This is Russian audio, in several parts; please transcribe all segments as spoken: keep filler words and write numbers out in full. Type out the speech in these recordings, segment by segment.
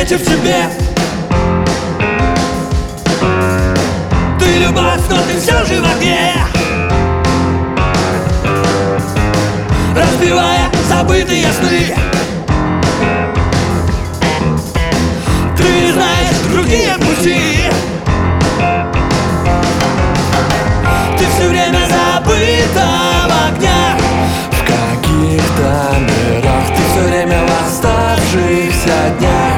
ветер в тебе. Ты любовь, но ты все же в огне, разбивая забытые сны. Ты знаешь другие пути. Ты все время забыта в огнях, в каких-то мирах. Ты все время в оставшихся днях,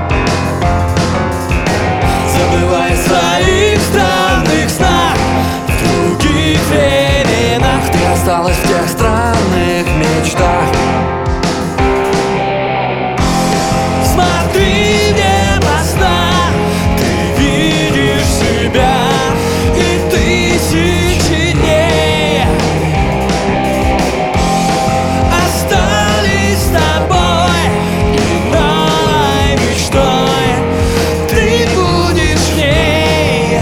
забывая о своих странных снах. В других временах ты осталась в тех странных мечтах. Смотри в небо сна, ты видишь себя и тысячи дней остались с тобой, и новой мечтой ты будешь в ней.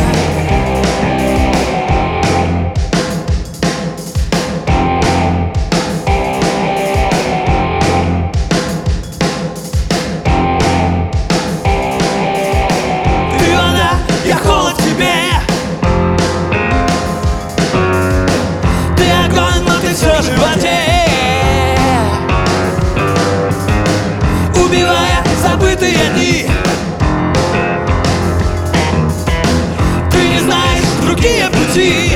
Ты она, я холод в тебе. Ты огонь, но ты все же в воде, убивая забытые дни. Ты не знаешь другие пути.